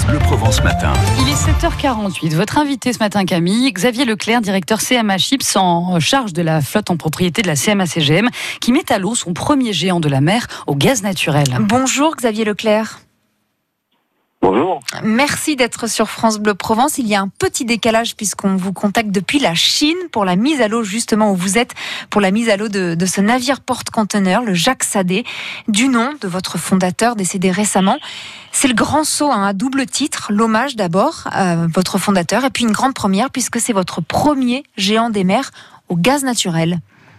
Bleu Provence Matin. Il est 7h48. Votre invité ce matin, Camille, Xavier Leclerc, directeur CMA Chips en charge de la flotte en propriété de la CMA CGM, qui met à l'eau son premier géant de la mer au gaz naturel. Bonjour Xavier Leclerc. Bonjour. Merci d'être sur France Bleu Provence. Il y a un petit décalage puisqu'on vous contacte depuis la Chine pour la mise à l'eau, justement où vous êtes, pour la mise à l'eau de ce navire porte-conteneur, le Jacques Sadé, du nom de votre fondateur décédé récemment. C'est le grand saut à double titre, l'hommage d'abord à votre fondateur et puis une grande première puisque c'est votre premier géant des mers au gaz naturel.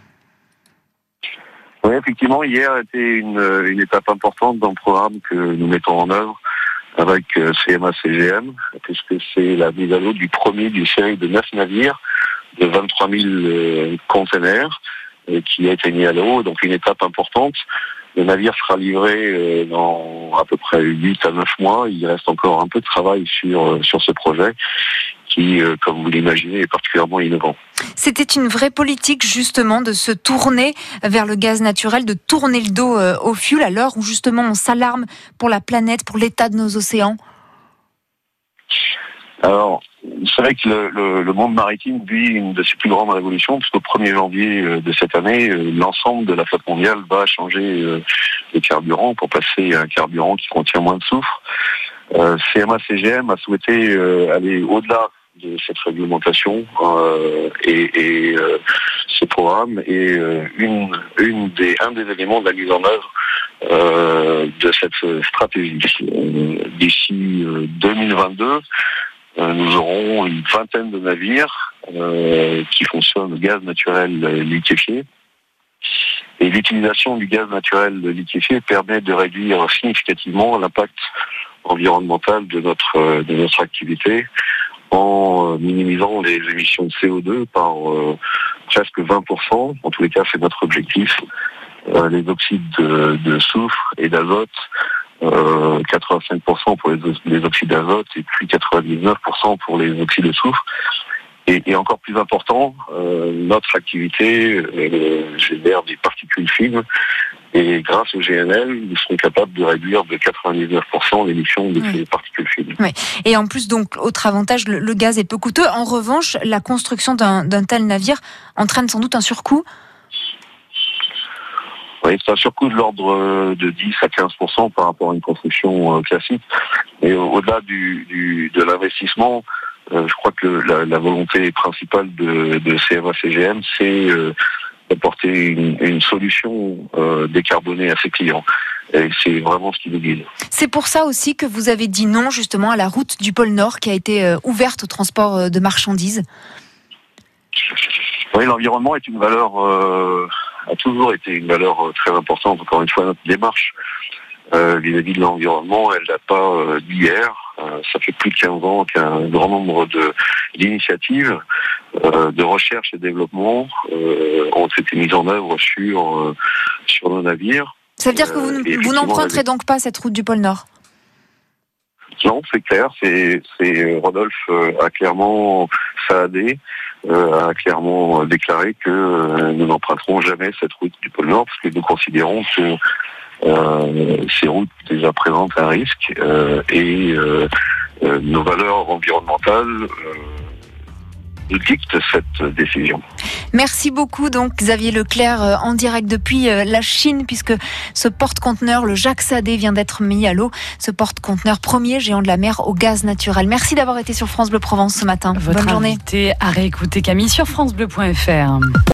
Oui, effectivement, hier était une étape importante dans le programme que nous mettons en œuvre avec CMA CGM, puisque c'est la mise à l'eau du premier d'une série de 9 navires de 23 000 containers qui a été mis à l'eau, donc une étape importante. Le navire sera livré dans à peu près 8 à 9 mois. Il reste encore un peu de travail sur ce projet qui, comme vous l'imaginez, est particulièrement innovant. C'était une vraie politique justement de se tourner vers le gaz naturel, de tourner le dos au fioul à l'heure où justement on s'alarme pour la planète, pour l'état de nos océans. Alors, c'est vrai que le monde maritime vit une de ses plus grandes révolutions, puisqu'au 1er janvier de cette année, l'ensemble de la flotte mondiale va changer de carburant pour passer à un carburant qui contient moins de soufre. CMA CGM a souhaité aller au-delà de cette réglementation et ce programme est un des éléments de la mise en œuvre de cette stratégie. D'ici 2022, nous aurons une vingtaine de navires qui fonctionnent au gaz naturel liquéfié. Et l'utilisation du gaz naturel liquéfié permet de réduire significativement l'impact environnemental de notre activité en minimisant les émissions de CO2 par presque 20%. En tous les cas, c'est notre objectif. Les oxydes de soufre et d'azote, 85% pour les oxydes d'azote et puis 99% pour les oxydes de soufre. Et encore plus important, notre activité génère des particules fines et grâce au GNL, nous serons capables de réduire de 99% l'émission de ces particules fines. Oui. Et en plus, donc, autre avantage, le gaz est peu coûteux. En revanche, la construction d'un tel navire entraîne sans doute un surcoût. Oui, c'est un surcoût de l'ordre de 10 à 15% par rapport à une construction classique. Et au-delà de l'investissement, je crois que la volonté principale de CMA CGM, c'est d'apporter une solution décarbonée à ses clients. Et c'est vraiment ce qui nous guide. C'est pour ça aussi que vous avez dit non justement à la route du pôle Nord qui a été ouverte au transport de marchandises. Oui, l'environnement est une valeur, a toujours été une valeur très importante. Encore une fois, notre démarche vis-à-vis de l'environnement, elle date pas d'hier. Ça fait plus de 15 ans qu'un grand nombre d'initiatives de recherche et développement ont été mises en œuvre sur nos navires. Ça veut dire que vous n'emprunterez donc pas cette route du pôle Nord ? Non, c'est clair. C'est Rodolphe a clairement Saadé a clairement déclaré que nous n'emprunterons jamais cette route du pôle Nord parce que nous considérons que ces routes déjà présentent un risque et nos valeurs environnementales dictent cette décision. Merci beaucoup donc Xavier Leclerc en direct depuis la Chine puisque ce porte-conteneur, le Jacques Sadé, vient d'être mis à l'eau. Ce porte-conteneur premier géant de la mer au gaz naturel. Merci d'avoir été sur France Bleu Provence ce matin. Votre Bonne journée. invité à réécouter, Camille, sur francebleu.fr.